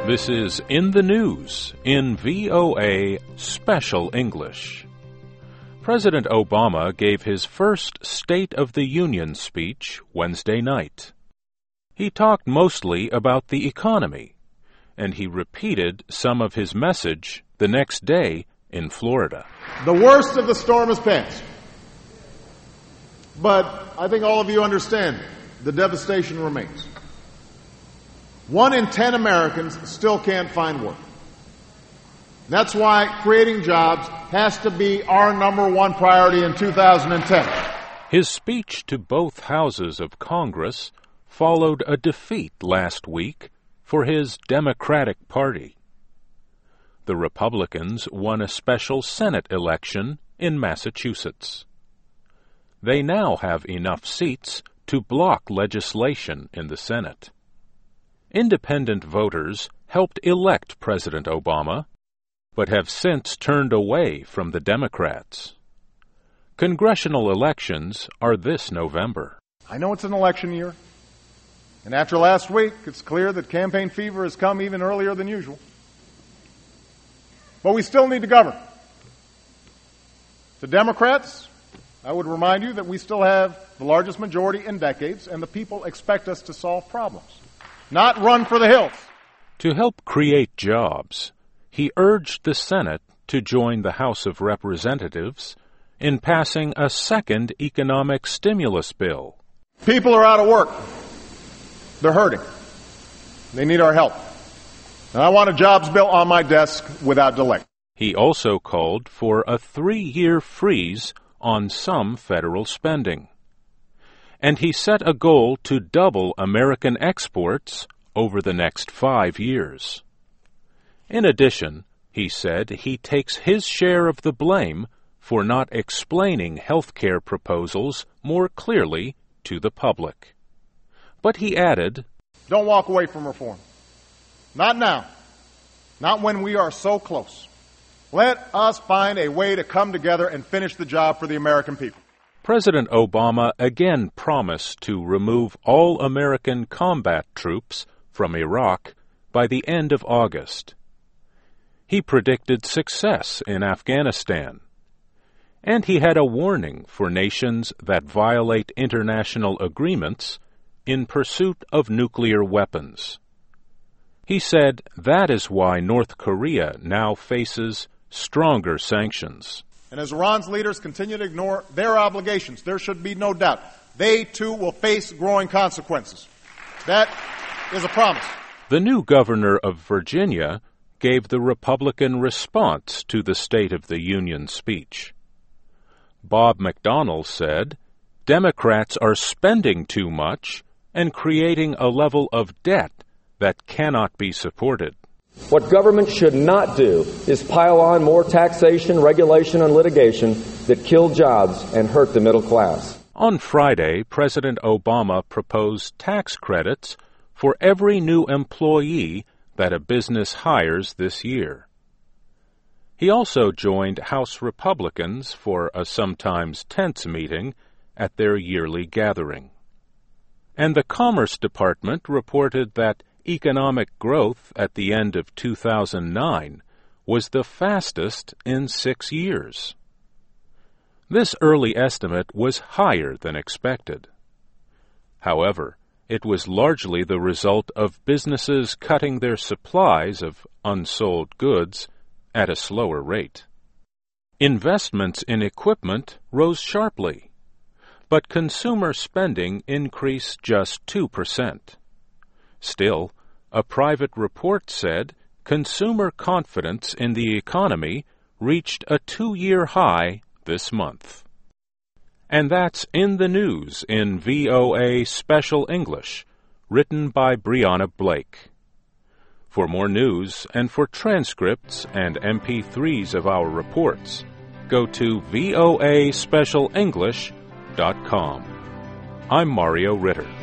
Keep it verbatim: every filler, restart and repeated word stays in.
This is In the News in V O A Special English. President Obama gave his first State of the Union speech Wednesday night. He talked mostly about the economy, and he repeated some of his message the next day in Florida. The worst of the storm has passed. But I think all of you understand the devastation remains. One in ten Americans still can't find work. That's why creating jobs has to be our number one priority in two thousand ten. His speech to both houses of Congress followed a defeat last week for his Democratic Party. The Republicans won a special Senate election in Massachusetts. They now have enough seats to block legislation in the Senate. Independent voters helped elect President Obama, but have since turned away from the Democrats. Congressional elections are this November. I know it's an election year, and after last week, it's clear that campaign fever has come even earlier than usual. But we still need to govern. To Democrats, I would remind you that we still have the largest majority in decades, and the people expect us to solve problems, not run for the hills. To help create jobs, he urged the Senate to join the House of Representatives in passing a second economic stimulus bill. People are out of work. They're hurting. They need our help. And I want a jobs bill on my desk without delay. He also called for a three-year freeze on some federal spending. And he set a goal to double American exports over the next five years. In addition, he said he takes his share of the blame for not explaining health care proposals more clearly to the public. But he added, "Don't walk away from reform. Not now. Not when we are so close. Let us find a way to come together and finish the job for the American people." President Obama again promised to remove all American combat troops from Iraq by the end of August. He predicted success in Afghanistan, and he had a warning for nations that violate international agreements in pursuit of nuclear weapons. He said that is why North Korea now faces stronger sanctions. And as Iran's leaders continue to ignore their obligations, there should be no doubt they too will face growing consequences. That is a promise. The new governor of Virginia gave the Republican response to the State of the Union speech. Bob McDonnell said, "Democrats are spending too much and creating a level of debt that cannot be supported." What government should not do is pile on more taxation, regulation, and litigation that kill jobs and hurt the middle class. On Friday, President Obama proposed tax credits for every new employee that a business hires this year. He also joined House Republicans for a sometimes tense meeting at their yearly gathering. And the Commerce Department reported that economic growth at the end of two thousand nine was the fastest in six years. This early estimate was higher than expected. However, it was largely the result of businesses cutting their supplies of unsold goods at a slower rate. Investments in equipment rose sharply, but consumer spending increased just two percent. Still, a private report said consumer confidence in the economy reached a two-year high this month. And that's In the News in V O A Special English, written by Brianna Blake. For more news and for transcripts and M P threes of our reports, go to V O A special english dot com. I'm Mario Ritter.